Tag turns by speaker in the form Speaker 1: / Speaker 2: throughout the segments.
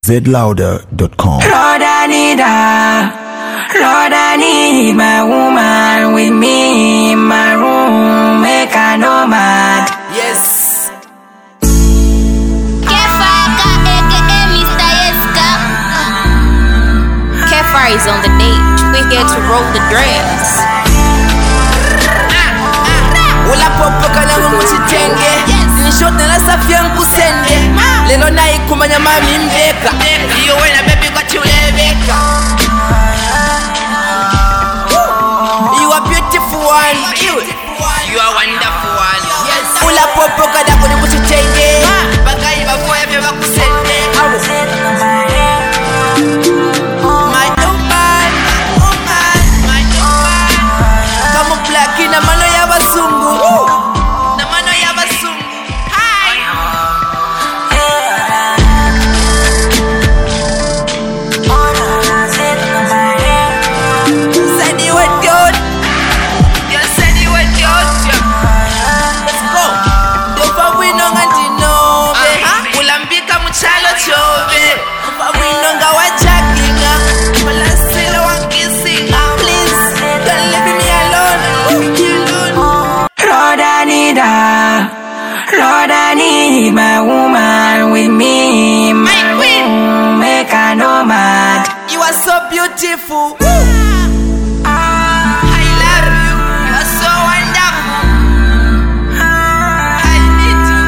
Speaker 1: zlouder.com.
Speaker 2: Lord, I need her. Lord, I need my woman with me in my room. Make her no mad.
Speaker 3: Yes.
Speaker 4: Kefaka, aka Mr. Yeska. Kefar is on the date. We're here to roll the dress.
Speaker 3: Ula popo kana ngumuchitenge. Nishotna na safia nkusende. Lelo na ikumanya mami mbeka. Iyo wena baby kwa chulebeka. You are beautiful one. You are wonderful one. Yes. Ula popo kana ngumuchitenge. Bagai bafoya beba kusende. My woman. Kama black ina mano ya basungu. Na mano ya basungu. Hi. Said you were good. You said you were good. Let's go. Dofa wino ngandinobe. Ulambika muchalo chove. Dofa wino ngawajaginga. Malasilo wankisinga. Please, don't leave me alone.
Speaker 2: Lord, I need her. Lord, I need my woman with me in my room. Make her no mad.
Speaker 3: You are so beautiful. I love you. You are so wonderful. I need you.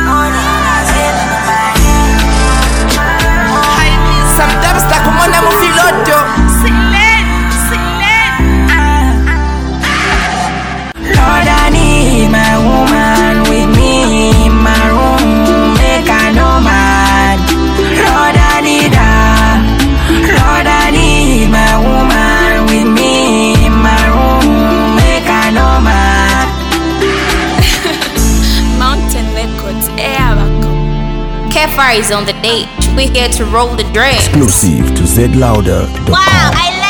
Speaker 3: I need sometimes takumona mufiloto.
Speaker 2: Lord, I need my woman with me in my room. Make her no mad. Lord, I need her. Lord, I need my woman with me in my room. Make her no mad.
Speaker 4: Mountain Records, Kefar is on the date. We're here to roll the dress.
Speaker 1: Exclusive to zlouder.com.
Speaker 4: Wow, I